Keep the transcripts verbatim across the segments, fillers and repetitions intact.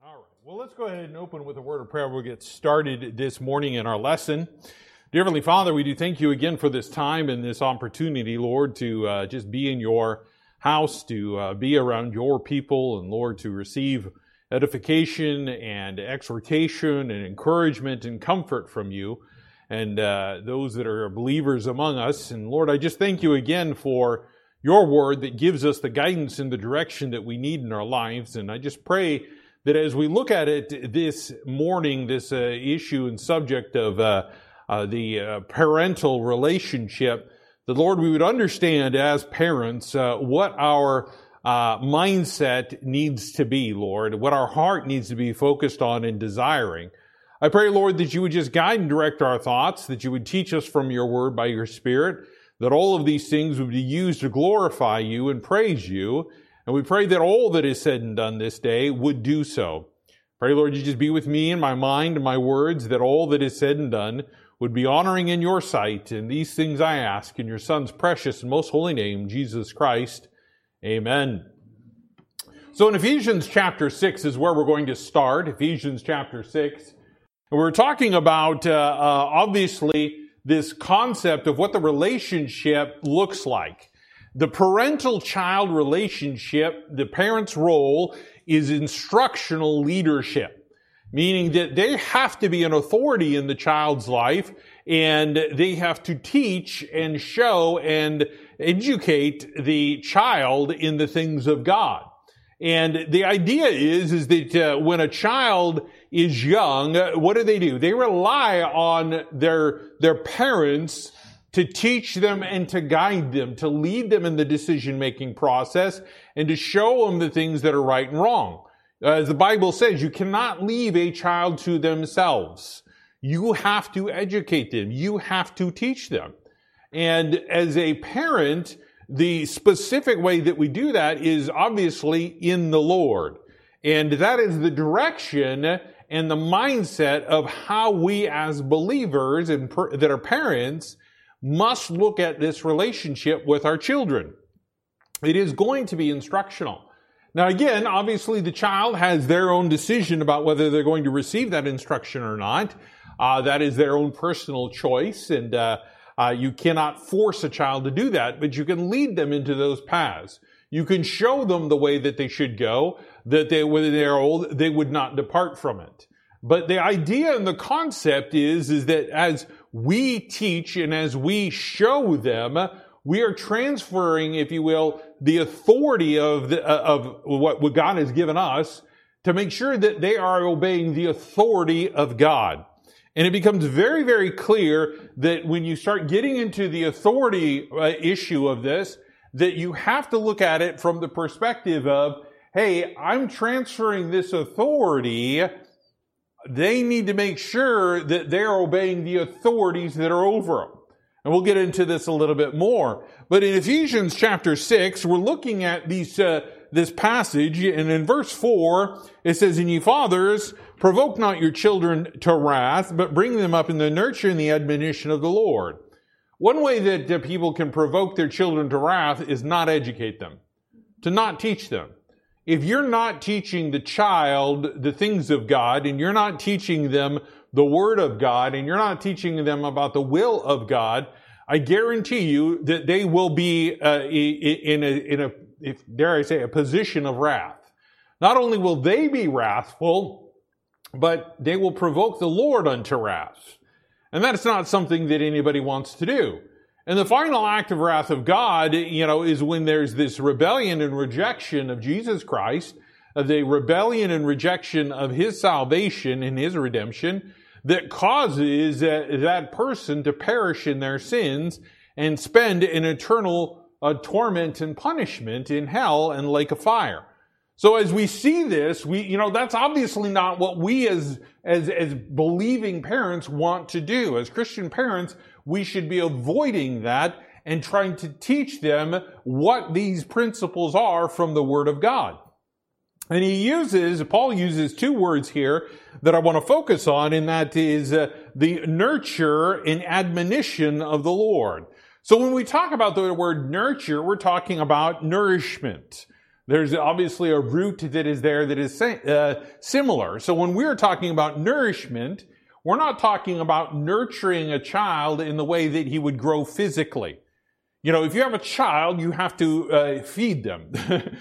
All right. Well, let's go ahead and open with a word of prayer. We'll get started this morning in our lesson. Dear Heavenly Father, we do thank you again for this time and this opportunity, Lord, to uh, just be in your house, to uh, be around your people, and Lord, to receive edification and exhortation and encouragement and comfort from you and uh, those that are believers among us. And Lord, I just thank you again for your word that gives us the guidance and the direction that we need in our lives. And I just pray that as we look at it this morning, this uh, issue and subject of uh, uh, the uh, parental relationship, the Lord, we would understand as parents uh, what our uh, mindset needs to be, Lord, what our heart needs to be focused on and desiring. I pray, Lord, that you would just guide and direct our thoughts, that you would teach us from your word by your Spirit, that all of these things would be used to glorify you and praise you. And we pray that all that is said and done this day would do so. Pray, Lord, you just be with me in my mind and my words, that all that is said and done would be honoring in your sight. And these things I ask in your Son's precious and most holy name, Jesus Christ. Amen. So in Ephesians chapter six is where we're going to start. Ephesians chapter six. And we're talking about, uh, uh, obviously, this concept of what the relationship looks like. The parental-child relationship, the parent's role is instructional leadership, meaning that they have to be an authority in the child's life, and they have to teach and show and educate the child in the things of God. And the idea is, is that uh, when a child is young, what do they do? They rely on their, their parents to teach them and to guide them, to lead them in the decision-making process, and to show them the things that are right and wrong. As the Bible says, you cannot leave a child to themselves. You have to educate them. You have to teach them. And as a parent, the specific way that we do that is obviously in the Lord. And that is the direction and the mindset of how we as believers and per- that are parents must look at this relationship with our children. It is going to be instructional. Now again, obviously the child has their own decision about whether they're going to receive that instruction or not. Uh, that is their own personal choice, and uh, uh, you cannot force a child to do that, but you can lead them into those paths. You can show them the way that they should go, that they, when they're old, they would not depart from it. But the idea and the concept is, is that as we teach and as we show them, we are transferring, if you will, the authority of the, of what, what God has given us to make sure that they are obeying the authority of God. And it becomes very, very clear that when you start getting into the authority uh, issue of this, that you have to look at it from the perspective of, hey, I'm transferring this authority. They need to make sure that they're obeying the authorities that are over them. And we'll get into this a little bit more. But in Ephesians chapter six, we're looking at these, uh, this passage, and in verse four, it says, "And ye fathers, provoke not your children to wrath, but bring them up in the nurture and the admonition of the Lord." One way that uh, people can provoke their children to wrath is not educate them, to not teach them. If you're not teaching the child the things of God, and you're not teaching them the Word of God, and you're not teaching them about the will of God, I guarantee you that they will be uh, in a, in a, if, dare I say, a position of wrath. Not only will they be wrathful, but they will provoke the Lord unto wrath. And that's not something that anybody wants to do. And the final act of wrath of God, you know, is when there's this rebellion and rejection of Jesus Christ, of the rebellion and rejection of His salvation and His redemption, that causes uh, that person to perish in their sins and spend an eternal uh, torment and punishment in hell and lake of fire. So as we see this, we, you know, that's obviously not what we as, as, as believing parents want to do. As Christian parents, we should be avoiding that and trying to teach them what these principles are from the Word of God. And he uses, Paul uses two words here that I want to focus on, and that is uh, the nurture and admonition of the Lord. So when we talk about the word nurture, we're talking about nourishment. There's obviously a root that is there that is uh, similar. So when we're talking about nourishment, we're not talking about nurturing a child in the way that he would grow physically. You know, if you have a child, you have to uh, feed them.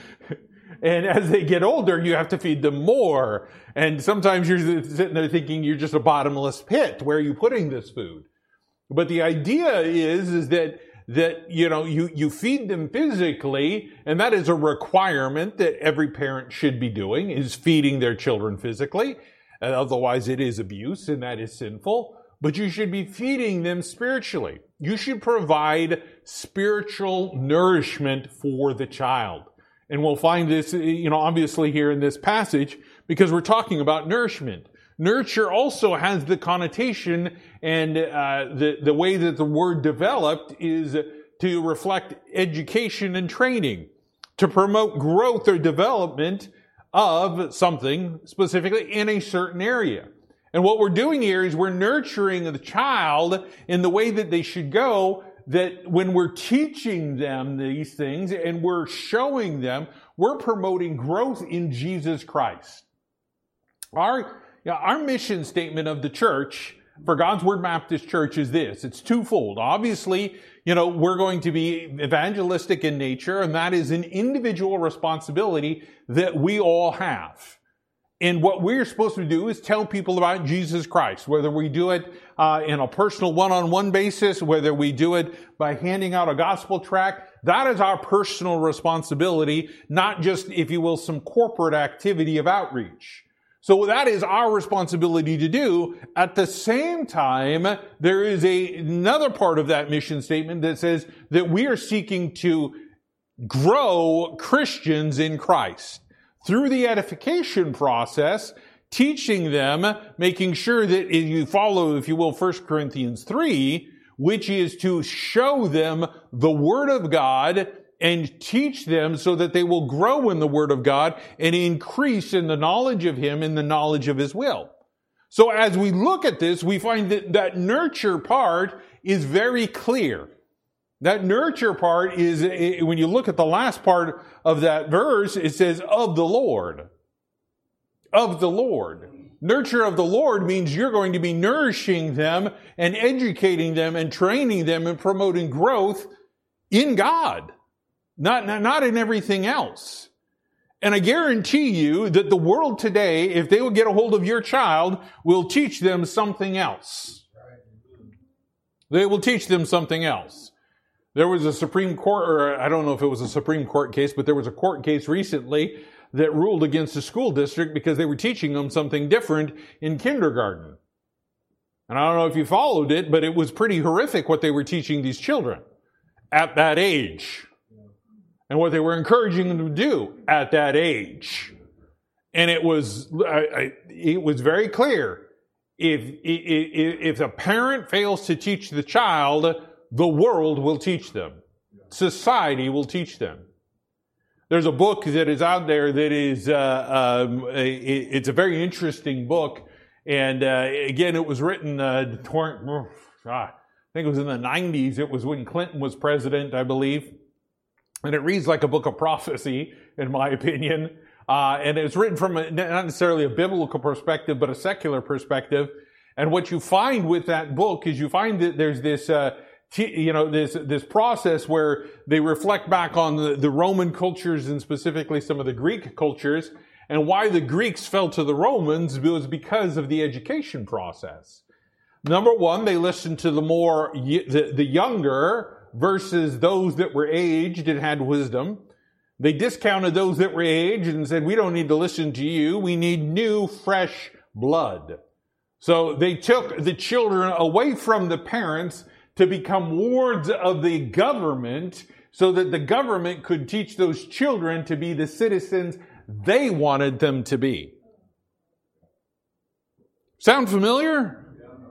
And as they get older, you have to feed them more. And sometimes you're sitting there thinking you're just a bottomless pit. Where are you putting this food? But the idea is, is that, that, you know, you, you feed them physically, and that is a requirement that every parent should be doing, is feeding their children physically. And otherwise it is abuse, and that is sinful. But you should be feeding them spiritually. You should provide spiritual nourishment for the child. And we'll find this, you know, obviously here in this passage, because we're talking about nourishment. Nurture also has the connotation and uh, the, the way that the word developed is to reflect education and training, to promote growth or development of something specifically in a certain area. And what we're doing here is we're nurturing the child in the way that they should go, that when we're teaching them these things and we're showing them, we're promoting growth in Jesus Christ. Our, you know, our mission statement of the church for God's Word Baptist Church is this. It's twofold. Obviously, you know, we're going to be evangelistic in nature, and that is an individual responsibility that we all have. And what we're supposed to do is tell people about Jesus Christ, whether we do it uh, in a personal one-on-one basis, whether we do it by handing out a gospel tract. That is our personal responsibility, not just, if you will, some corporate activity of outreach. So that is our responsibility to do. At the same time, there is a, another part of that mission statement that says that we are seeking to grow Christians in Christ through the edification process, teaching them, making sure that if you follow, if you will, First Corinthians three, which is to show them the Word of God and teach them so that they will grow in the Word of God and increase in the knowledge of Him and the knowledge of His will. So as we look at this, we find that that nurture part is very clear. That nurture part is, when you look at the last part of that verse, it says, of the Lord. Of the Lord. Nurture of the Lord means you're going to be nourishing them and educating them and training them and promoting growth in God. Not, not in everything else. And I guarantee you that the world today, if they will get a hold of your child, will teach them something else. They will teach them something else. There was a Supreme Court, or I don't know if it was a Supreme Court case, but there was a court case recently that ruled against a school district because they were teaching them something different in kindergarten. And I don't know if you followed it, but it was pretty horrific what they were teaching these children at that age. And what they were encouraging them to do at that age. And it was, I, I, it was very clear. If, if, if a parent fails to teach the child, the world will teach them. Society will teach them. There's a book that is out there that is, uh, um, a, it's a very interesting book. And, uh, again, it was written, uh, I think it was in the nineties. It was when Clinton was president, I believe. And it reads like a book of prophecy, in my opinion. Uh, and it's written from a, not necessarily a biblical perspective, but a secular perspective. And what you find with that book is you find that there's this, uh, t- you know, this, this process where they reflect back on the, the Roman cultures and specifically some of the Greek cultures. And why the Greeks fell to the Romans was because of the education process. Number one, they listened to the more, the, the younger versus those that were aged and had wisdom. They discounted those that were aged and said, we don't need to listen to you. We need new, fresh blood. So they took the children away from the parents to become wards of the government so that the government could teach those children to be the citizens they wanted them to be. Sound familiar?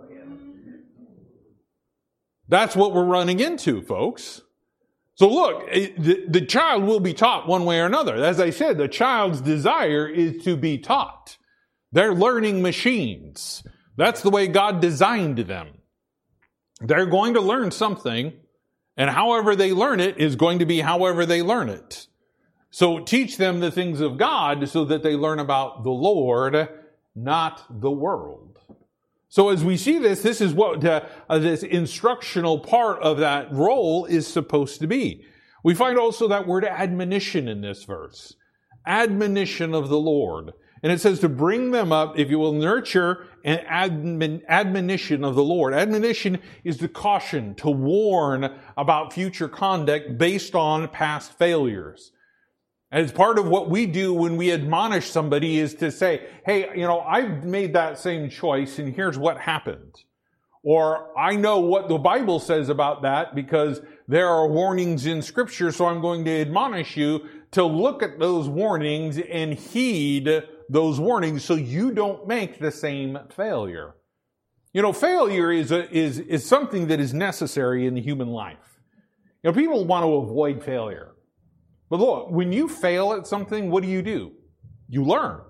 That's what we're running into, folks. So look, the, the child will be taught one way or another. As I said, the child's desire is to be taught. They're learning machines. That's the way God designed them. They're going to learn something, and however they learn it is going to be however they learn it. So teach them the things of God so that they learn about the Lord, not the world. So as we see this, this is what uh, uh, this instructional part of that role is supposed to be. We find also that word admonition in this verse. Admonition of the Lord. And it says to bring them up, if you will, nurture an admon, admonition of the Lord. Admonition is to caution, to warn about future conduct based on past failures. As part of what we do when we admonish somebody is to say, hey, you know, I've made that same choice and here's what happened. Or I know what the Bible says about that because there are warnings in Scripture, so I'm going to admonish you to look at those warnings and heed those warnings so you don't make the same failure. You know, failure is a, is is something that is necessary in the human life. You know, people want to avoid failure. But look, when you fail at something, what do you do? You learn.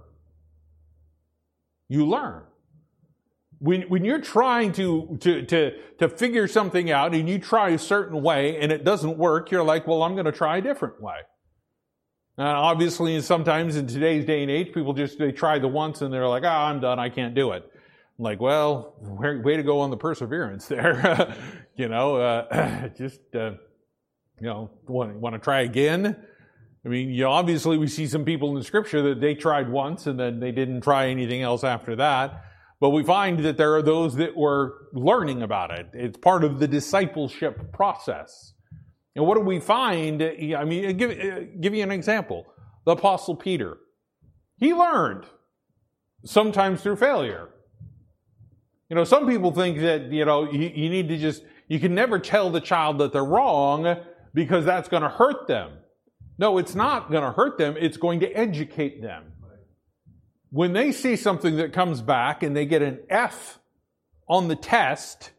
You learn. When when you're trying to, to, to, to figure something out and you try a certain way and it doesn't work, you're like, well, I'm going to try a different way. Uh, obviously, sometimes in today's day and age, people just, they try the once and they're like, oh, I'm done, I can't do it. I'm like, well, way to go on the perseverance there. you know, uh, just, uh, you know, want, want to try again? I mean, you know, obviously we see some people in the Scripture that they tried once and then they didn't try anything else after that. But we find that there are those that were learning about it. It's part of the discipleship process. And what do we find? I mean, give, give you an example. The Apostle Peter. He learned, sometimes through failure. You know, some people think that, you know, you, you need to just, you can never tell the child that they're wrong because that's going to hurt them. No, it's not going to hurt them. It's going to educate them. When they see something that comes back and they get an F on the test,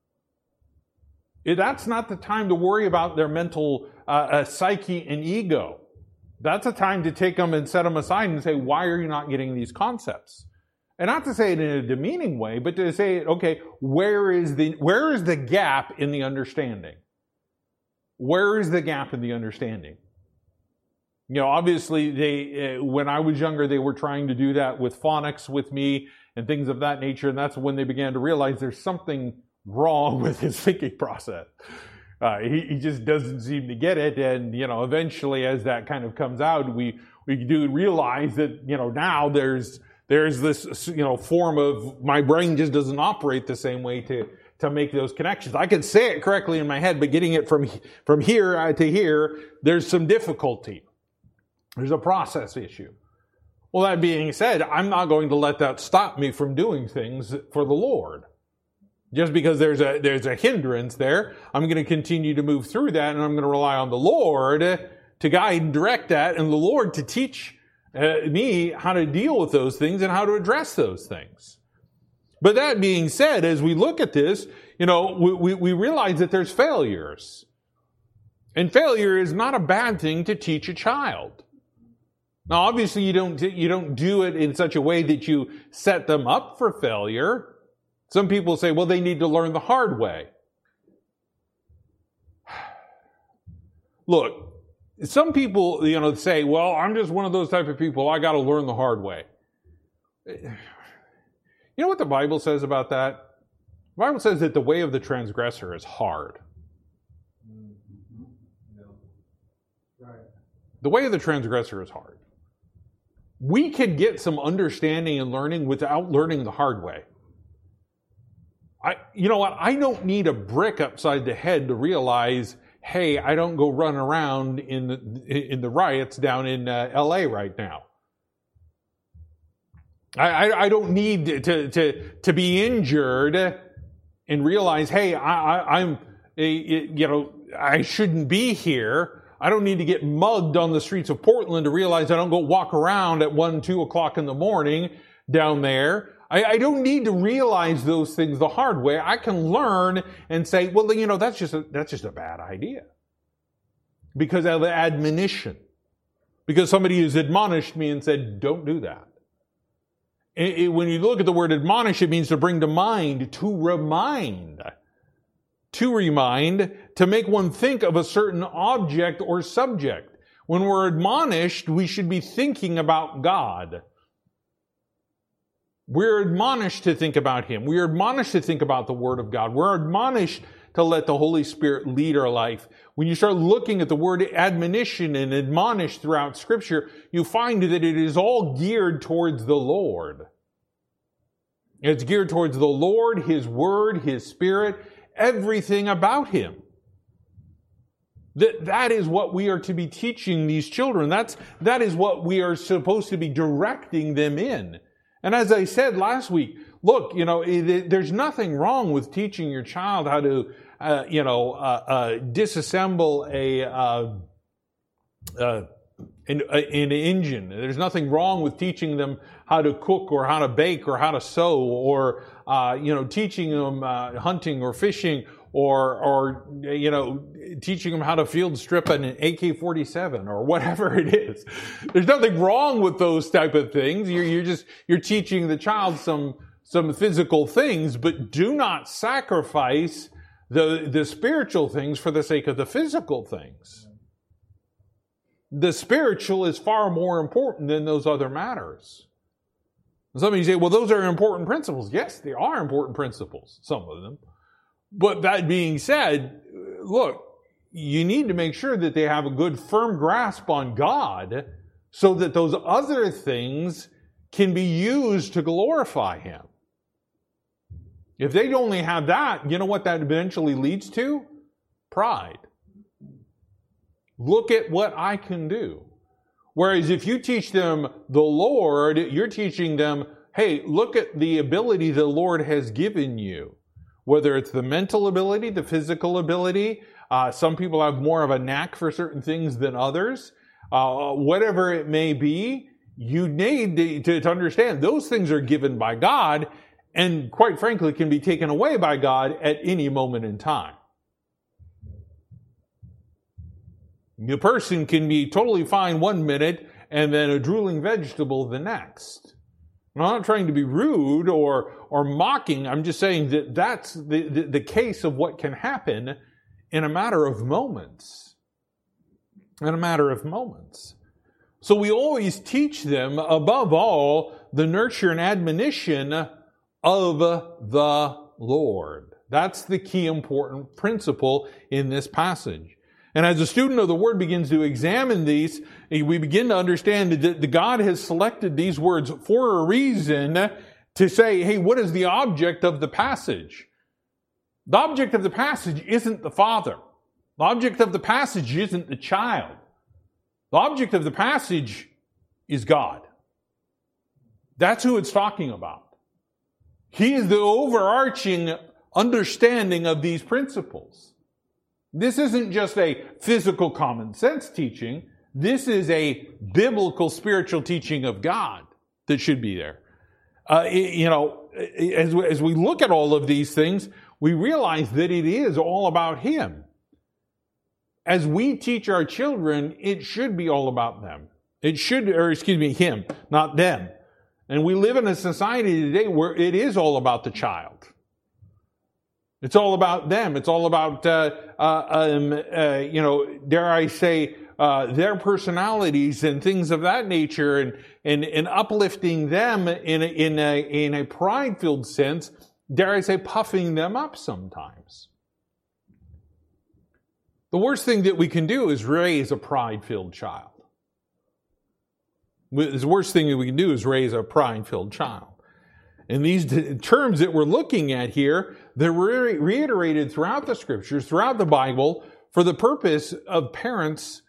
that's not the time to worry about their mental uh, uh, psyche and ego. That's a time to take them and set them aside and say, why are you not getting these concepts? And not to say it in a demeaning way, but to say, okay, where is the, where is the gap in the understanding? Where is the gap in the understanding? You know, obviously, they uh, when I was younger, they were trying to do that with phonics with me and things of that nature, and that's when they began to realize there's something wrong with his thinking process. Uh, he, he just doesn't seem to get it, and you know, eventually, as that kind of comes out, we we do realize that you know now there's there's this you know form of my brain just doesn't operate the same way to to make those connections. I can say it correctly in my head, but getting it from from here to here, there's some difficulty. There's a process issue. Well, that being said, I'm not going to let that stop me from doing things for the Lord. Just because there's a there's a hindrance there, I'm going to continue to move through that, and I'm going to rely on the Lord to guide and direct that, and the Lord to teach uh, me how to deal with those things and how to address those things. But that being said, as we look at this, you know, we, we, we realize that there's failures. And failure is not a bad thing to teach a child. Now, obviously, you don't, you don't do it in such a way that you set them up for failure. Some people say, well, they need to learn the hard way. Look, some people, you know, say, well, I'm just one of those type of people. I got to learn the hard way. You know what the Bible says about that? The Bible says that the way of the transgressor is hard. The way of the transgressor is hard. We could get some understanding and learning without learning the hard way. I, you know what? I don't need a brick upside the head to realize, hey, I don't go run around in the, in the riots down in uh, L A right now. I, I, I don't need to, to, to be injured and realize, hey, I, I, I'm, you know, I shouldn't be here. I don't need to get mugged on the streets of Portland to realize I don't go walk around at one, two o'clock in the morning down there. I, I don't need to realize those things the hard way. I can learn and say, well, you know, that's just a, that's just a bad idea. Because of the admonition. Because somebody has admonished me and said, don't do that. It, it, when you look at the word admonish, it means to bring to mind, to remind. To remind, to make one think of a certain object or subject. When we're admonished, we should be thinking about God. We're admonished to think about Him. We're admonished to think about the Word of God. We're admonished to let the Holy Spirit lead our life. When you start looking at the word admonition and admonish throughout Scripture, you find that it is all geared towards the Lord. It's geared towards the Lord, His Word, His Spirit, everything about Him. That, that is what we are to be teaching these children. That's, that is what we are supposed to be directing them in. And as I said last week, look, you know, it, there's nothing wrong with teaching your child how to, uh, you know, uh, uh, disassemble a, uh, uh, an, an engine. There's nothing wrong with teaching them how to cook or how to bake or how to sew or, uh, you know, teaching them uh, hunting or fishing or, or, you know, teaching them how to field strip an A K forty-seven or whatever it is. There's nothing wrong with those type of things. You're, you're just, you're teaching the child some, some physical things, but do not sacrifice the, the spiritual things for the sake of the physical things. The spiritual is far more important than those other matters. Some of you say, well, those are important principles. Yes, they are important principles, some of them. But that being said, look, you need to make sure that they have a good firm grasp on God so that those other things can be used to glorify Him. If they only have that, you know what that eventually leads to? Pride. Look at what I can do. Whereas if you teach them the Lord, you're teaching them, hey, look at the ability the Lord has given you. Whether it's the mental ability, the physical ability, uh, some people have more of a knack for certain things than others. Uh, whatever it may be, you need to, to, to understand those things are given by God and quite frankly can be taken away by God at any moment in time. The person can be totally fine one minute and then a drooling vegetable the next. I'm not trying to be rude or or mocking. I'm just saying that that's the, the, the case of what can happen in a matter of moments. In a matter of moments. So we always teach them, above all, the nurture and admonition of the Lord. That's the key important principle in this passage. And as a student of the Word begins to examine these, we begin to understand that God has selected these words for a reason to say, hey, what is the object of the passage? The object of the passage isn't the father. The object of the passage isn't the child. The object of the passage is God. That's who it's talking about. He is the overarching understanding of these principles. This isn't just a physical common sense teaching. This is a biblical spiritual teaching of God that should be there. Uh, you know, as, as we look at all of these things, we realize that it is all about Him. As we teach our children, it should be all about them. It should, or excuse me, Him, not them. And we live in a society today where it is all about the child. It's all about them. It's all about, uh, uh, um, uh, you know, dare I say, uh, their personalities and things of that nature, and and, and uplifting them in a, in a in a pride-filled sense. Dare I say, puffing them up sometimes. The worst thing that we can do is raise a pride-filled child. The worst thing that we can do is raise a pride-filled child. And these terms that we're looking at here, they're re- reiterated throughout the Scriptures, throughout the Bible, for the purpose of parents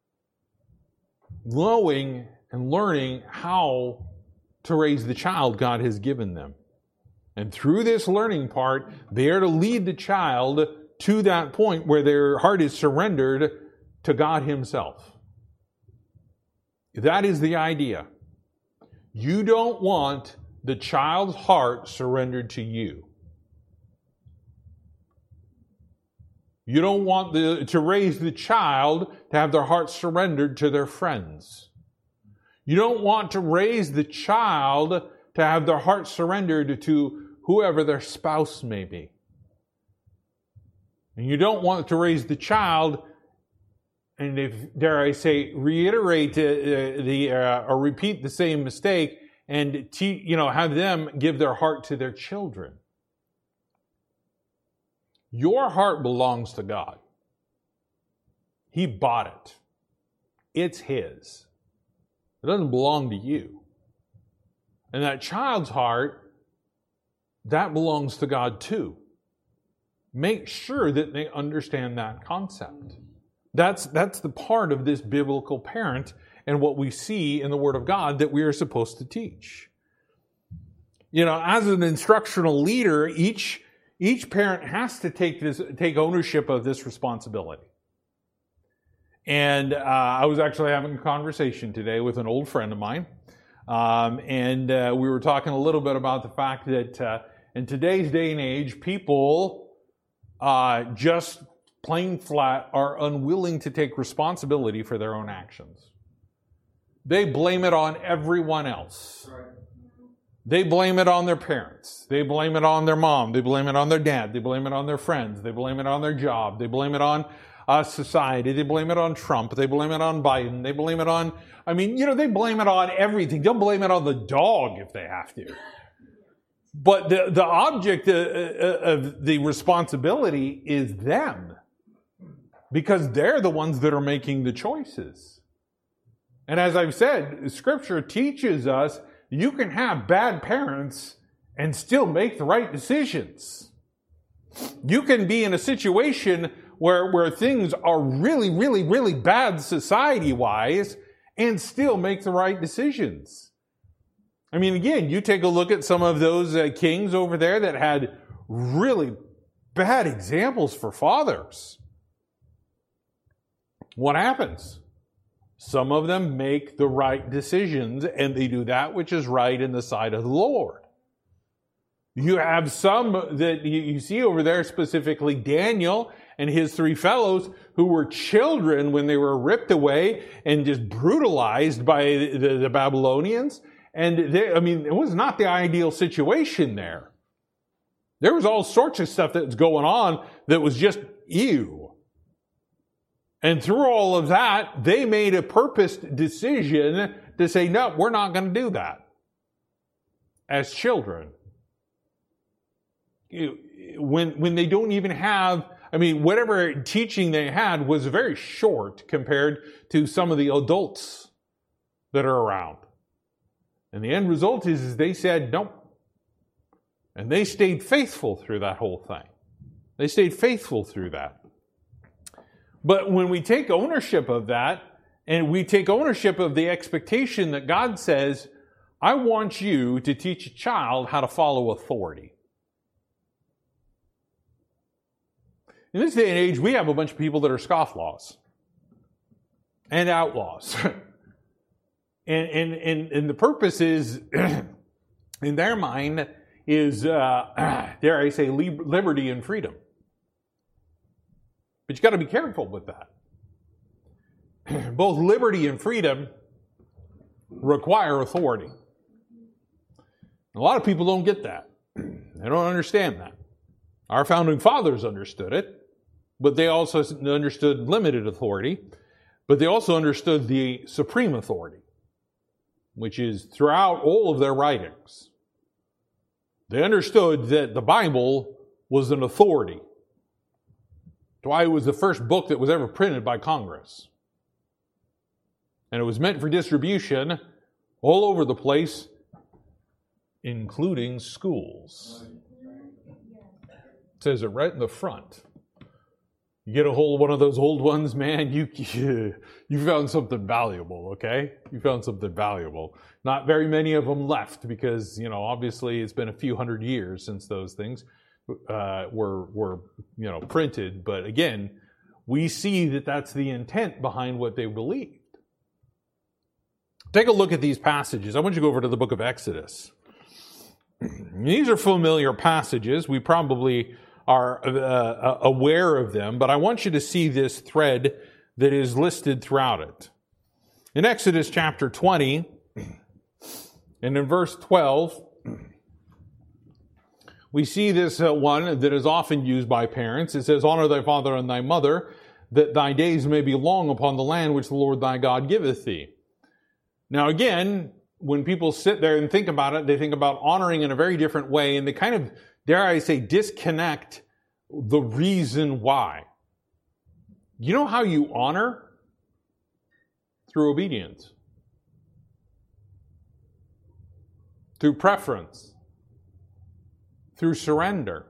knowing and learning how to raise the child God has given them. And through this learning part, they are to lead the child to that point where their heart is surrendered to God Himself. That is the idea. You don't want the child's heart surrendered to you. You don't want the, to raise the child to have their heart surrendered to their friends. You don't want to raise the child to have their heart surrendered to whoever their spouse may be. And you don't want to raise the child and if, dare I say, reiterate uh, the uh, or repeat the same mistake, and te- you know have them give their heart to their children. Your heart belongs to God. He bought it. It's His. It doesn't belong to you. And that child's heart, that belongs to God too. Make sure that they understand that concept. That's, that's the part of this biblical parent and what we see in the Word of God that we are supposed to teach. You know, as an instructional leader, each, each parent has to take this, take ownership of this responsibility. And uh, I was actually having a conversation today with an old friend of mine. Um, and uh, we were talking a little bit about the fact that uh, in today's day and age, people uh, just plain flat are unwilling to take responsibility for their own actions. They blame it on everyone else. Right. They blame it on their parents. They blame it on their mom. They blame it on their dad. They blame it on their friends. They blame it on their job. They blame it on uh, society. They blame it on Trump. They blame it on Biden. They blame it on, I mean, you know, they blame it on everything. They'll blame it on the dog if they have to. But the, the object of the responsibility is them. Because they're the ones that are making the choices. And as I've said, Scripture teaches us you can have bad parents and still make the right decisions. You can be in a situation where, where things are really, really, really bad society-wise and still make the right decisions. I mean, again, you take a look at some of those uh, kings over there that had really bad examples for fathers. What happens? Some of them make the right decisions, and they do that which is right in the sight of the Lord. You have some that you see over there, specifically Daniel and his three fellows, who were children when they were ripped away and just brutalized by the, the Babylonians. And they, I mean, it was not the ideal situation there. There was all sorts of stuff that was going on that was just ew. And through all of that, they made a purposed decision to say, no, we're not going to do that. As children. When, when they don't even have, I mean, whatever teaching they had was very short compared to some of the adults that are around. And the end result is, is they said, nope. And they stayed faithful through that whole thing. They stayed faithful through that. But when we take ownership of that, and we take ownership of the expectation that God says, I want you to teach a child how to follow authority. In this day and age, we have a bunch of people that are scofflaws and outlaws. and, and, and, and the purpose is, in their mind, is, uh, dare I say, liberty and freedom. But you got to be careful with that. Both liberty and freedom require authority. A lot of people don't get that. They don't understand that. Our founding fathers understood it, but they also understood limited authority, but they also understood the supreme authority, which is throughout all of their writings. They understood that the Bible was an authority. That's why it was the first book that was ever printed by Congress. And it was meant for distribution all over the place, including schools. It says it right in the front. You get a hold of one of those old ones, man, you, you found something valuable, okay? You found something valuable. Not very many of them left because, you know, obviously it's been a few hundred years since those things Uh, were, were, you know, printed. But again, we see that that's the intent behind what they believed. Take a look at these passages. I want you to go over to the book of Exodus. These are familiar passages. We probably are uh, aware of them, but I want you to see this thread that is listed throughout it. In Exodus chapter twenty, and in verse twelve, we see this uh, one that is often used by parents. It says, honor thy father and thy mother, that thy days may be long upon the land which the Lord thy God giveth thee. Now again, when people sit there and think about it, they think about honoring in a very different way, and they kind of, dare I say, disconnect the reason why. You know how you honor? Through obedience. Through preference. Through surrender.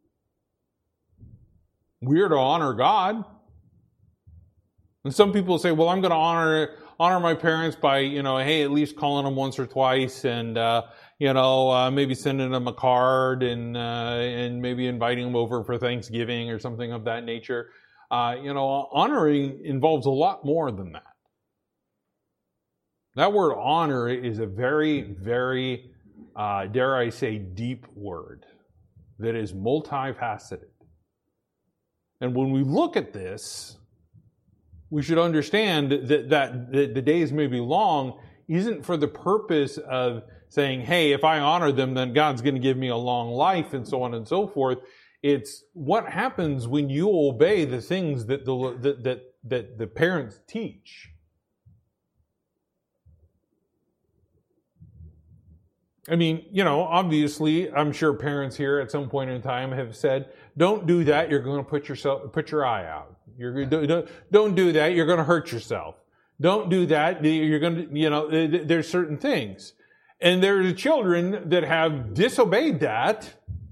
We're to honor God. And some people say, well, I'm going to honor honor my parents by, you know, hey, at least calling them once or twice and, uh, you know, uh, maybe sending them a card and, uh, and maybe inviting them over for Thanksgiving or something of that nature. Uh, you know, honoring involves a lot more than that. That word honor is a very, very, uh, dare I say, deep word that is multifaceted. And when we look at this, we should understand that, that, that the days may be long isn't for the purpose of saying, hey, if I honor them, then God's going to give me a long life and so on and so forth. It's what happens when you obey the things that the, that, that, that the parents teach. I mean, you know, obviously, I'm sure parents here at some point in time have said, don't do that, you're going to put yourself, put your eye out. You're, don't, don't do that, you're going to hurt yourself. Don't do that, you're going to, you know, there's certain things. And there are children that have disobeyed that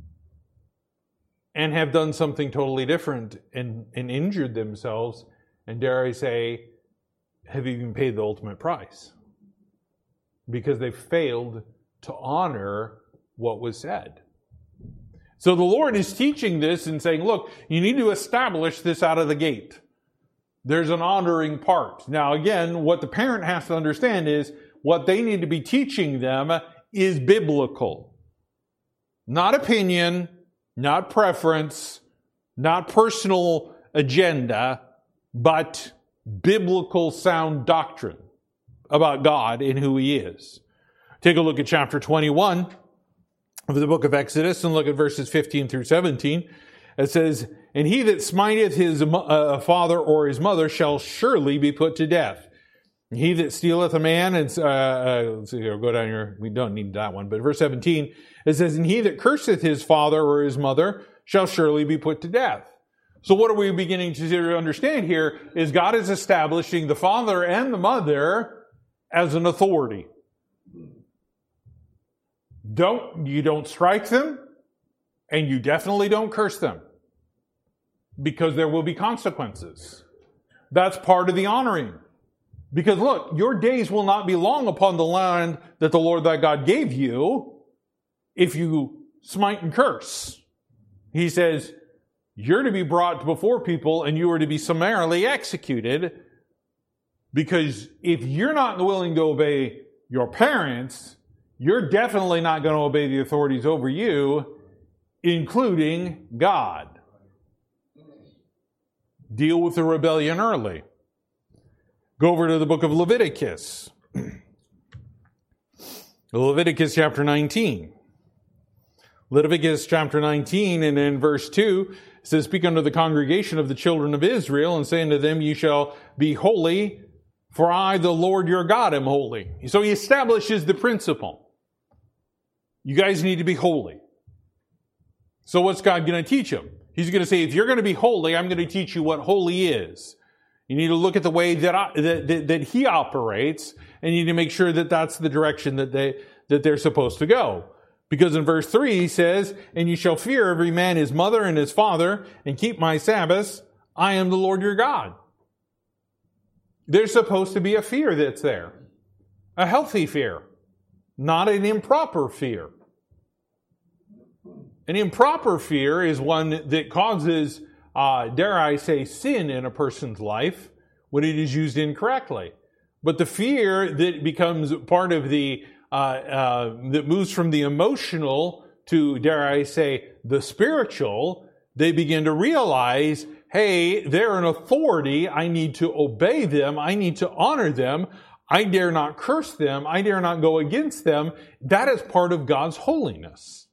and have done something totally different and, and injured themselves, and dare I say, have even paid the ultimate price. Because they failed to honor what was said. So the Lord is teaching this and saying, look, you need to establish this out of the gate. There's an honoring part. Now again, what the parent has to understand is what they need to be teaching them is biblical. Not opinion, not preference, not personal agenda, but biblical sound doctrine about God and who He is. Take a look at chapter twenty-one of the book of Exodus and look at verses fifteen through seventeen. It says, and he that smiteth his uh, father or his mother shall surely be put to death. And he that stealeth a man, and uh, uh, let's see here, go down here. We don't need that one. But verse seventeen, it says, and he that curseth his father or his mother shall surely be put to death. So what are we beginning to understand here is God is establishing the father and the mother as an authority. Don't, you don't strike them, and you definitely don't curse them, because there will be consequences. That's part of the honoring. Because look, your days will not be long upon the land that the Lord thy God gave you if you smite and curse. He says, you're to be brought before people and you are to be summarily executed, because if you're not willing to obey your parents, you're definitely not going to obey the authorities over you, including God. Deal with the rebellion early. Go over to the book of Leviticus. Leviticus chapter nineteen. Leviticus chapter nineteen, and in verse two, it says, speak unto the congregation of the children of Israel, and say unto them, ye shall be holy, for I, the Lord your God, am holy. So he establishes the principle. You guys need to be holy. So what's God going to teach them? He's going to say, if you're going to be holy, I'm going to teach you what holy is. You need to look at the way that, I, that, that, that He operates, and you need to make sure that that's the direction that, they, that they're supposed to go. Because in verse three, he says, and you shall fear every man his mother and his father, and keep my Sabbaths. I am the Lord your God. There's supposed to be a fear that's there. A healthy fear. Not an improper fear. An improper fear is one that causes, uh, dare I say, sin in a person's life when it is used incorrectly. But the fear that becomes part of the, uh, uh, that moves from the emotional to, dare I say, the spiritual, they begin to realize, hey, they're an authority. I need to obey them. I need to honor them. I dare not curse them. I dare not go against them. That is part of God's holiness.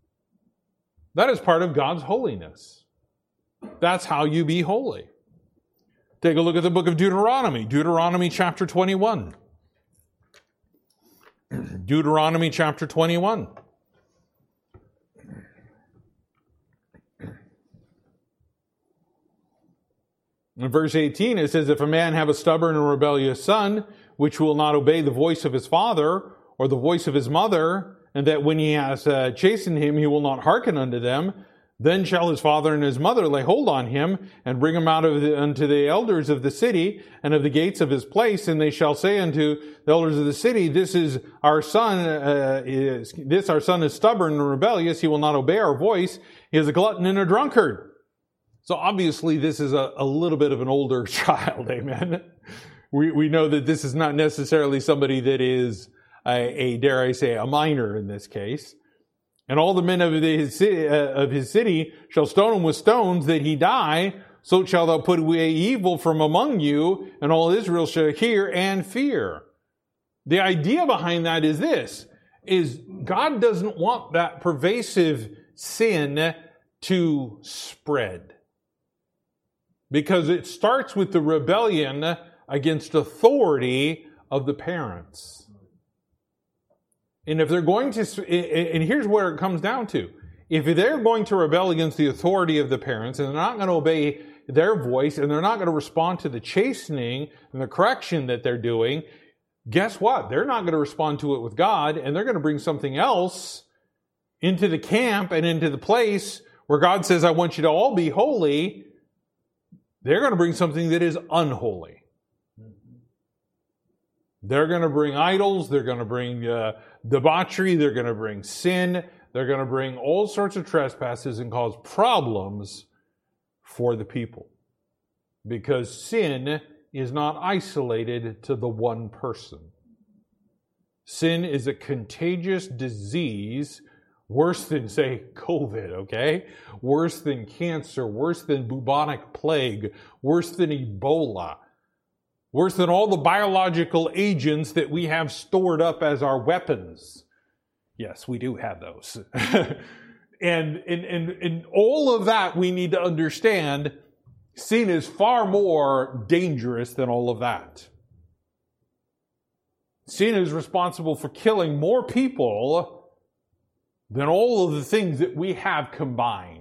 That is part of God's holiness. That's how you be holy. Take a look at the book of Deuteronomy. Deuteronomy chapter twenty-one. Deuteronomy chapter twenty-one. In verse eighteen, it says, if a man have a stubborn and rebellious son, which will not obey the voice of his father or the voice of his mother, and that when he has uh, chastened him, he will not hearken unto them, then shall his father and his mother lay hold on him and bring him out of the, unto the elders of the city and of the gates of his place, and they shall say unto the elders of the city, this is our son, uh, is, this our son is stubborn and rebellious. He will not obey our voice. He is a glutton and a drunkard. So obviously this is a, a little bit of an older child. Amen. We, we know that this is not necessarily somebody that is a, a dare I say, a minor in this case. And all the men of his, city, uh, of his city shall stone him with stones that he die. So shalt thou put away evil from among you, and all Israel shall hear and fear. The idea behind that is this, is God doesn't want that pervasive sin to spread. Because it starts with the rebellion against authority of the parents. And if they're going to, and here's where it comes down to. If they're going to rebel against the authority of the parents, and they're not going to obey their voice, and they're not going to respond to the chastening and the correction that they're doing, guess what? They're not going to respond to it with God, and they're going to bring something else into the camp and into the place where God says, I want you to all be holy. They're going to bring something that is unholy. They're going to bring idols. They're going to bring uh, debauchery. They're going to bring sin. They're going to bring all sorts of trespasses and cause problems for the people. Because sin is not isolated to the one person. Sin is a contagious disease, worse than, say, COVID, okay? Worse than cancer, worse than bubonic plague, worse than Ebola. Worse than all the biological agents that we have stored up as our weapons. Yes, we do have those. and, and, and, and all of that we need to understand, sin is far more dangerous than all of that. Sin is responsible for killing more people than all of the things that we have combined.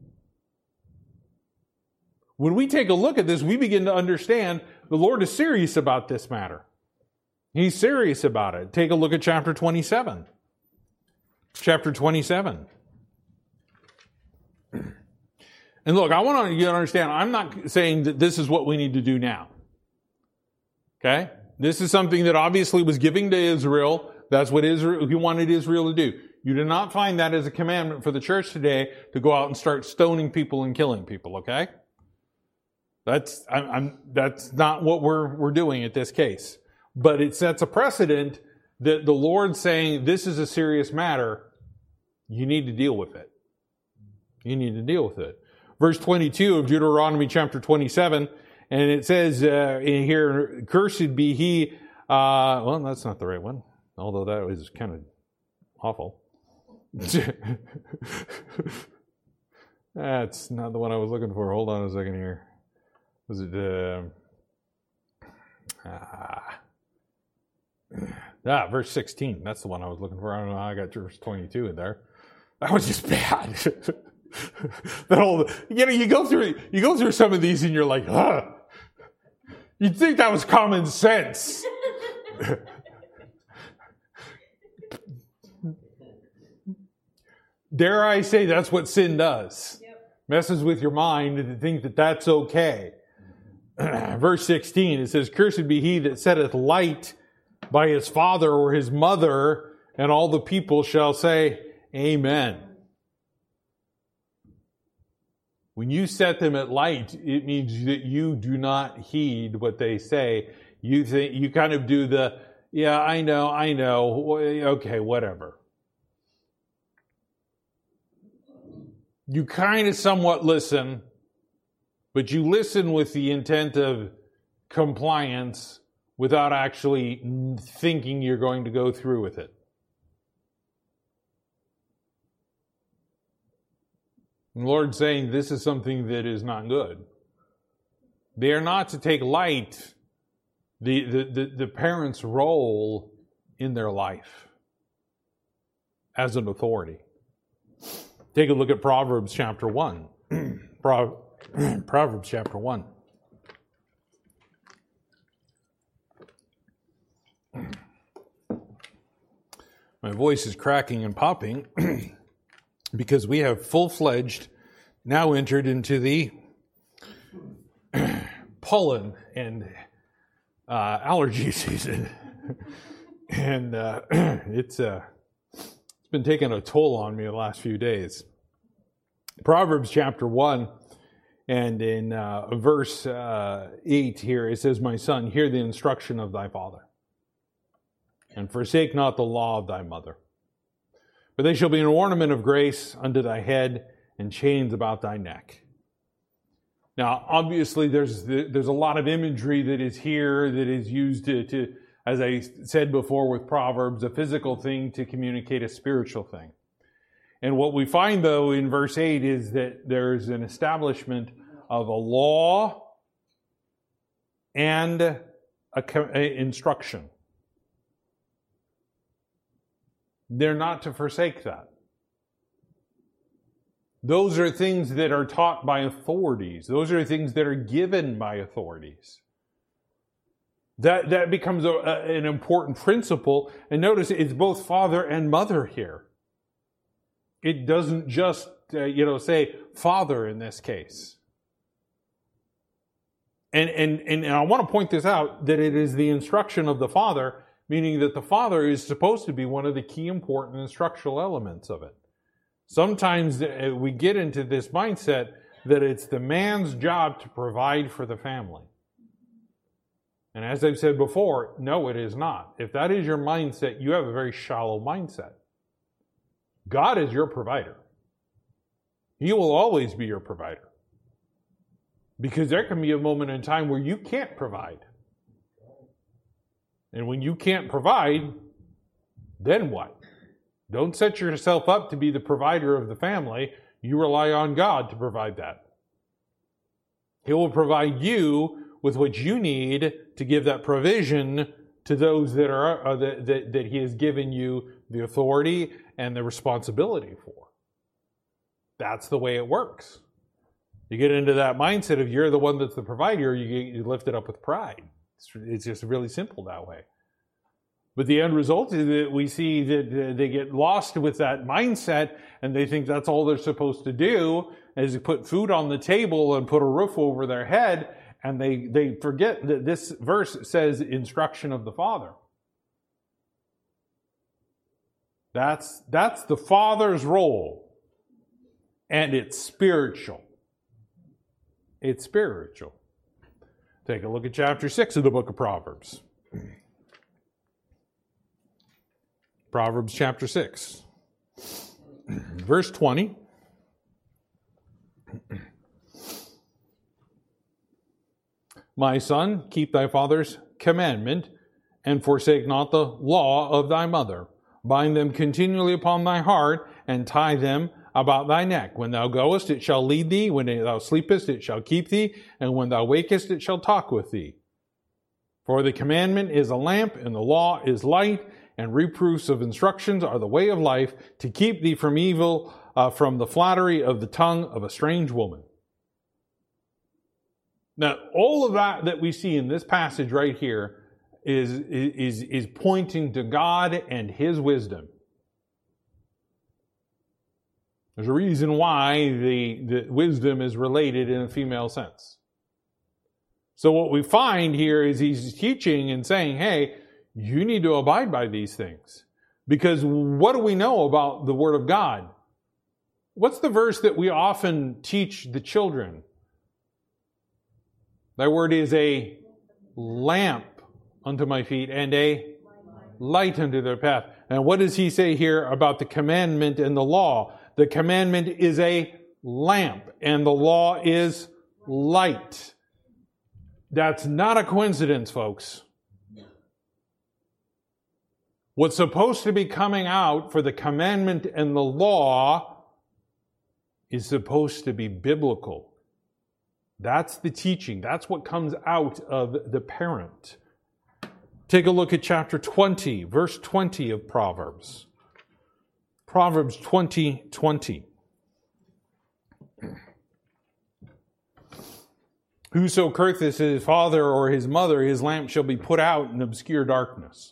When we take a look at this, we begin to understand the Lord is serious about this matter. He's serious about it. Take a look at chapter twenty-seven. Chapter twenty-seven. And look, I want you to understand, I'm not saying that this is what we need to do now. Okay? This is something that obviously was given to Israel. That's what Israel, he wanted Israel to do. You do not find that as a commandment for the church today to go out and start stoning people and killing people, okay? That's I'm, I'm, that's not what we're we're doing at this case. But it sets a precedent that the Lord's saying, this is a serious matter. You need to deal with it. You need to deal with it. Verse twenty-two of Deuteronomy chapter twenty-seven, and it says uh, in here, cursed be he, uh, well, that's not the right one, although that was kind of awful. That's not the one I was looking for. Hold on a second here. Was it, uh, ah, ah, verse sixteen. That's the one I was looking for. I don't know how I got verse twenty-two in there. That was just bad. That whole, you know, you go through, you go through some of these and you're like, huh. You'd think that was common sense. Dare I say that's what sin does. Yep. Messes with your mind to think that that's okay. Verse sixteen, it says, cursed be he that setteth light by his father or his mother, and all the people shall say, Amen. When you set them at light, it means that you do not heed what they say. You think, you kind of do the, yeah, I know, I know, okay, whatever. You kind of somewhat listen, but you listen with the intent of compliance without actually thinking you're going to go through with it. And the Lord's saying this is something that is not good. They are not to take light the, the, the, the parent's role in their life as an authority. Take a look at Proverbs chapter one. Pro- Proverbs chapter one. My voice is cracking and popping because we have full-fledged now entered into the pollen and uh, allergy season. And uh, it's uh, it's been taking a toll on me the last few days. Proverbs chapter one, and in uh, verse uh, eight here, it says, "My son, hear the instruction of thy father, and forsake not the law of thy mother. For they shall be an ornament of grace unto thy head, and chains about thy neck." Now, obviously, there's there's a lot of imagery that is here that is used to, to, as I said before with Proverbs, a physical thing to communicate a spiritual thing. And what we find, though, in verse eight is that there's an establishment of a law and a, a instruction. They're not to forsake that. Those are things that are taught by authorities. Those are things that are given by authorities. That, that becomes a, a, an important principle. And notice it's both father and mother here. It doesn't just, uh, you know, say father in this case. And, and, and I want to point this out, that it is the instruction of the father, meaning that the father is supposed to be one of the key important instructional elements of it. Sometimes we get into this mindset that it's the man's job to provide for the family. And as I've said before, no, it is not. If that is your mindset, you have a very shallow mindset. God is your provider. He will always be your provider. Because there can be a moment in time where you can't provide. And when you can't provide, then what? Don't set yourself up to be the provider of the family. You rely on God to provide that. He will provide you with what you need to give that provision to those that are uh, that, that, that He has given you the authority and the responsibility for. That's the way it works. You get into that mindset of you're the one that's the provider, you get you lift it up with pride. It's, it's just really simple that way. But the end result is that we see that they get lost with that mindset, and they think that's all they're supposed to do is put food on the table and put a roof over their head, and they, they forget that this verse says instruction of the Father. That's, that's the Father's role, and it's spiritual. It's spiritual. Take a look at chapter six of the book of Proverbs. Proverbs chapter six, verse twenty. "My son, keep thy father's commandment, and forsake not the law of thy mother. Bind them continually upon thy heart, and tie them about thy neck. When thou goest, it shall lead thee. When thou sleepest, it shall keep thee. And when thou wakest, it shall talk with thee. For the commandment is a lamp, and the law is light, and reproofs of instructions are the way of life, to keep thee from evil, uh, from the flattery of the tongue of a strange woman." Now, all of that that we see in this passage right here is, is, is pointing to God and His wisdom. There's a reason why the, the wisdom is related in a female sense. So what we find here is He's teaching and saying, hey, you need to abide by these things. Because what do we know about the Word of God? What's the verse that we often teach the children? Thy word is a lamp unto my feet and a light unto their path. And what does He say here about the commandment and the law? The commandment is a lamp and the law is light. That's not a coincidence, folks. What's supposed to be coming out for the commandment and the law is supposed to be biblical. That's the teaching. That's what comes out of the parent. Take a look at chapter twenty, verse twenty of Proverbs. Proverbs twenty twenty. Whoso curseth his father or his mother, his lamp shall be put out in obscure darkness.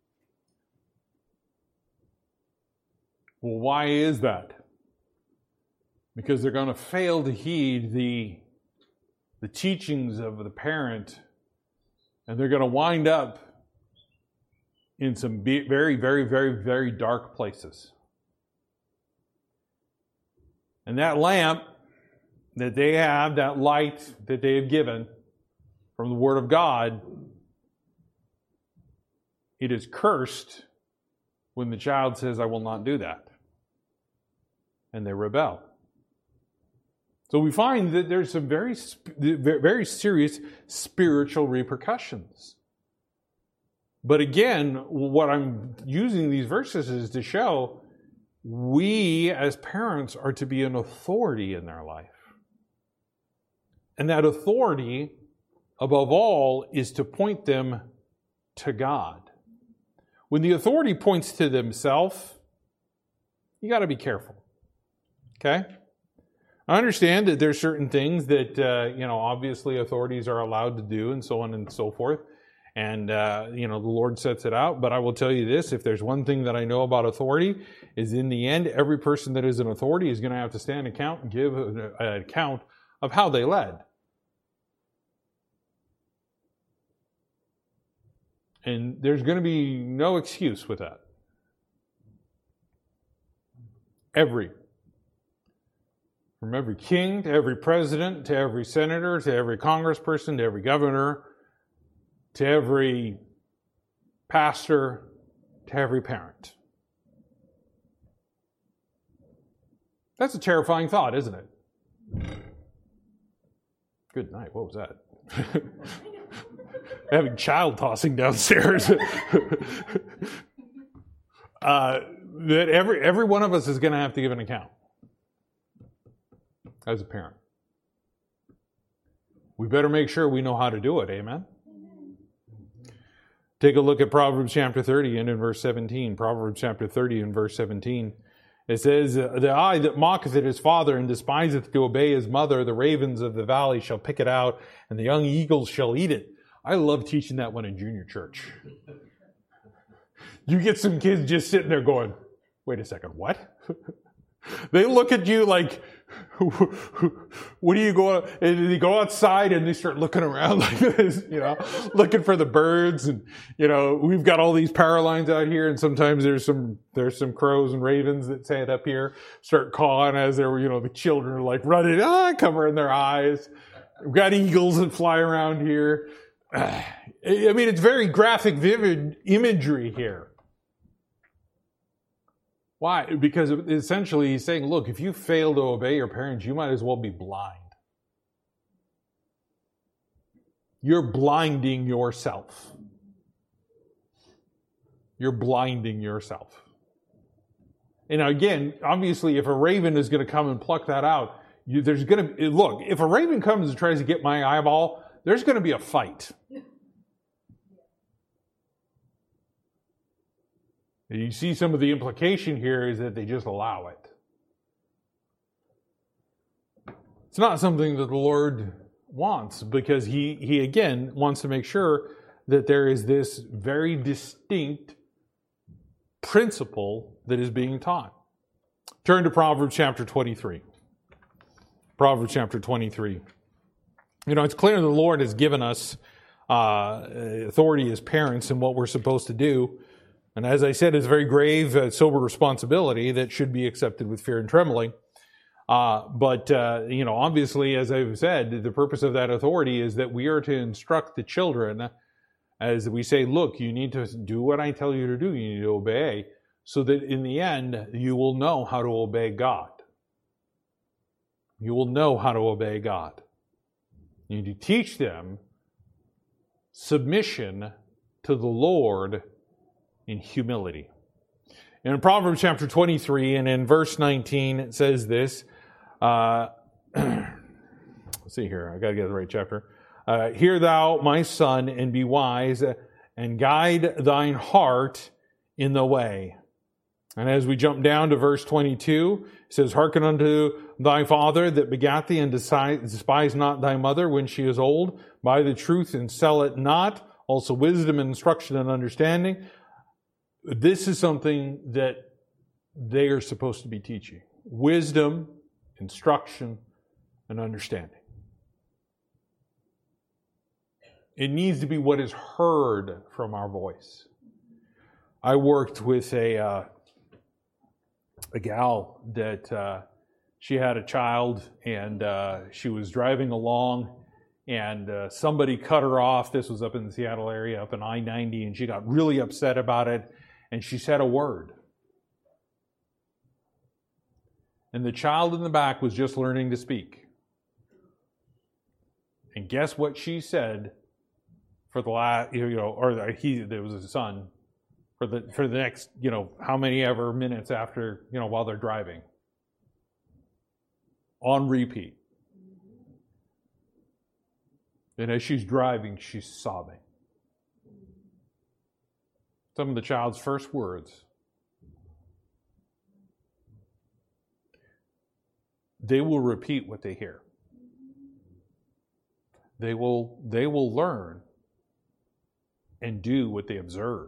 Well, why is that? Because they're going to fail to heed the, the teachings of the parent, and they're going to wind up in some very, very, very, very dark places. And that lamp that they have, that light that they have given from the Word of God, it is cursed when the child says, I will not do that. And they rebel. So we find that there's some very, very serious spiritual repercussions. But again, what I'm using these verses is to show we as parents are to be an authority in their life. And that authority, above all, is to point them to God. When the authority points to themselves, you got to be careful. Okay? I understand that there's certain things that, uh, you know, obviously authorities are allowed to do and so on and so forth. And, uh, you know, the Lord sets it out. But I will tell you this, if there's one thing that I know about authority, is in the end, every person that is an authority is going to have to stand account and give an account of how they led. And there's going to be no excuse with that. Every. From every king to every president to every senator to every congressperson to every governor to every pastor to every parent. That's a terrifying thought, isn't it? Good night. What was that? Having child tossing downstairs. uh, that every every one of us is going to have to give an account as a parent. We better make sure we know how to do it. Amen? Take a look at Proverbs chapter thirty and in verse seventeen. Proverbs chapter thirty and verse seventeen. It says, the eye that mocketh at his father and despiseth to obey his mother, the ravens of the valley shall pick it out, and the young eagles shall eat it. I love teaching that one in junior church. You get some kids just sitting there going, wait a second, what? They look at you like, what do you go, and they go outside and they start looking around like this, you know, looking for the birds. And, you know, we've got all these power lines out here, and sometimes there's some, there's some crows and ravens that stand up here, start cawing as they're, you know, the children are like running, ah, covering their eyes. We've got eagles that fly around here. I mean, it's very graphic, vivid imagery here. Why? Because essentially he's saying, look, if you fail to obey your parents, you might as well be blind. You're blinding yourself. You're blinding yourself. And again, obviously, if a raven is going to come and pluck that out, you, there's going to, look, if a raven comes and tries to get my eyeball, there's going to be a fight. And you see some of the implication here is that they just allow it. It's not something that the Lord wants, because he, he again wants to make sure that there is this very distinct principle that is being taught. Turn to Proverbs chapter twenty-three. Proverbs chapter twenty-three. You know, it's clear the Lord has given us uh, authority as parents and what we're supposed to do. And as I said, it's a very grave, uh, sober responsibility that should be accepted with fear and trembling. Uh, but, uh, you know, obviously, as I've said, the purpose of that authority is that we are to instruct the children as we say, look, you need to do what I tell you to do. You need to obey, so that in the end, you will know how to obey God. You will know how to obey God. You need to teach them submission to the Lord in humility. In Proverbs chapter twenty-three and in verse nineteen, it says this. Uh, let's let's see here. I got to get the right chapter. Uh, Hear thou, my son, and be wise, and guide thine heart in the way. And as we jump down to verse twenty-two, it says, Hearken unto thy father that begat thee, and despise not thy mother when she is old. Buy the truth and sell it not. Also wisdom and instruction and understanding. This is something that they are supposed to be teaching. Wisdom, instruction, and understanding. It needs to be what is heard from our voice. I worked with a uh, a gal that uh, she had a child, and uh, she was driving along, and uh, somebody cut her off. This was up in the Seattle area, up in I ninety, and she got really upset about it, and she said a word. And the child in the back was just learning to speak. And guess what she said for the last, you know, or he, there was a son, for the for the next, you know, how many ever minutes after, you know, while they're driving. On repeat. And as she's driving, she's sobbing. Some of the child's first words. They will repeat what they hear. They will, they will learn and do what they observe.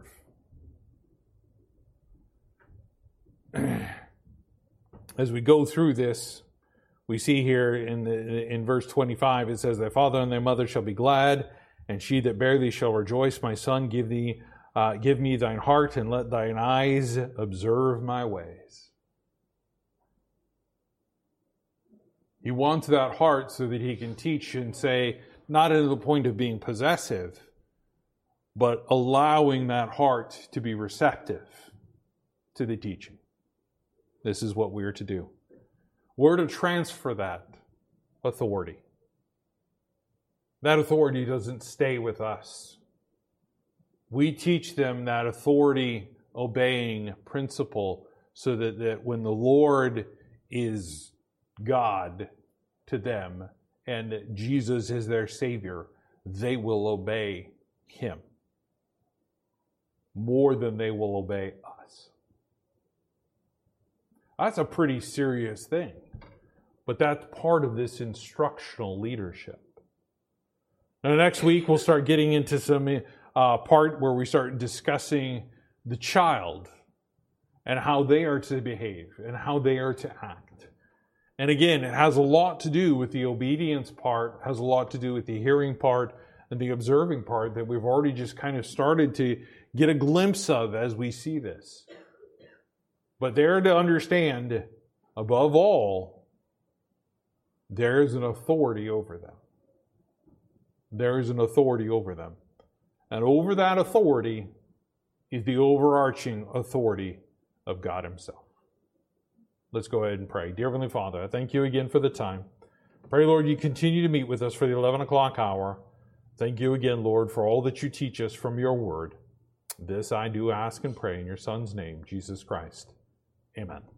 As we go through this, we see here in the, in verse twenty-five, it says, Thy father and thy mother shall be glad, and she that bare thee shall rejoice. My son, give thee, uh, give me thine heart, and let thine eyes observe my ways. He wants that heart so that he can teach and say, not to the point of being possessive, but allowing that heart to be receptive to the teaching. This is what we are to do. We're to transfer that authority. That authority doesn't stay with us. We teach them that authority obeying principle so that, that when the Lord is God to them and Jesus is their Savior, they will obey Him more than they will obey us. That's a pretty serious thing, but that's part of this instructional leadership. Now, next week we'll start getting into some uh, part where we start discussing the child and how they are to behave and how they are to act. And again, it has a lot to do with the obedience part, has a lot to do with the hearing part and the observing part that we've already just kind of started to get a glimpse of as we see this. But they're to understand, above all, there is an authority over them. There is an authority over them. And over that authority is the overarching authority of God Himself. Let's go ahead and pray. Dear Heavenly Father, I thank you again for the time. Pray, Lord, you continue to meet with us for the eleven o'clock hour. Thank you again, Lord, for all that you teach us from your word. This I do ask and pray in your Son's name, Jesus Christ. Amen.